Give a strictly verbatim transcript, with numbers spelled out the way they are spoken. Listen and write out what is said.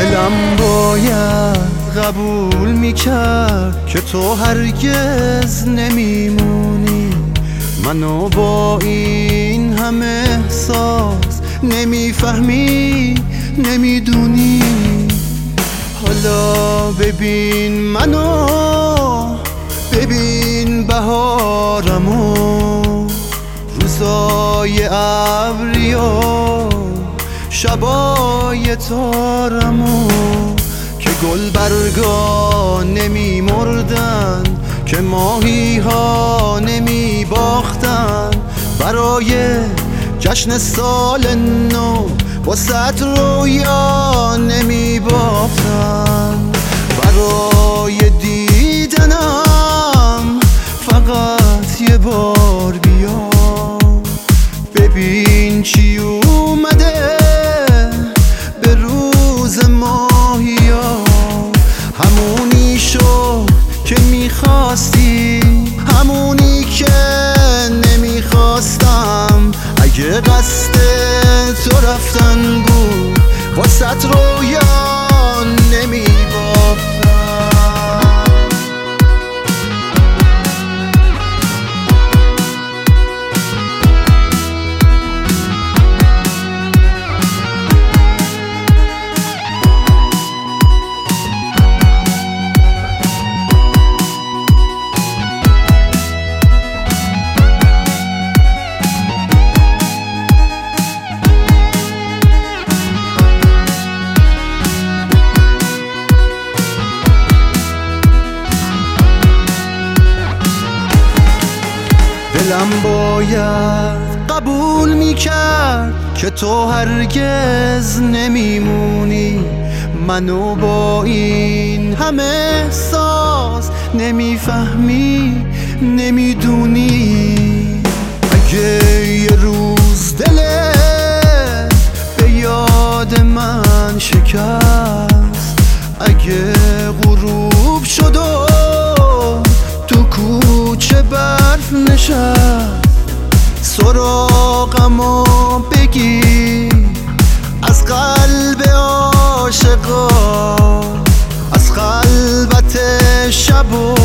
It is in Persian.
دلم باید قبول میکرد که تو هرگز نمیمونی، منو با این همه احساس نمیفهمی نمیدونی. حالا ببین منو، ببین بهارمو، روزای ابری و شبای تارمو، که گل برگا نمی مردن، که ماهی ها نمی باختن، برای جشن سال نو واسه رویا نمی باختن. برای دیدنم فقط یه بار بیا، ببین چی اومده به روز ماهیا. همونی شو که میخواستی، همونی که نمیخواستم. اگه قصد تو رفتن بود واسه رویا نمیباختم. دلم باید قبول میکرد که تو هرگز نمیمونی، منو با این همه احساس نمیفهمی نمیدونی. اگه یه روز دلت به یاد من شکست، اگه غروب شد و تو کوچه برف نشست، سراغمو بگی از قلب عاشقا، از خلوت شب و